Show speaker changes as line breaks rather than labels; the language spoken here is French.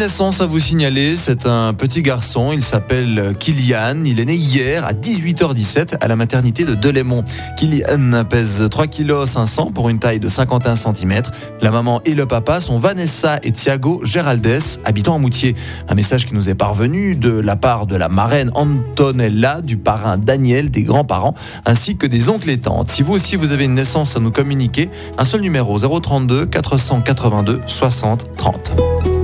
naissance à vous signaler, c'est un petit garçon, il s'appelle Kylian, il est né hier à 18h17 à la maternité de Delémont. Kylian pèse 3 kg 500 pour une taille de 51 cm. La maman et le papa sont Vanessa et Thiago Géraldès, habitant à Moutier. Un message qui nous est parvenu de la part de la marraine Antonella, du parrain Daniel, des grands-parents, ainsi que des oncles et tantes. Si vous aussi vous avez une naissance à nous communiquer, un seul numéro 032 482 60 30.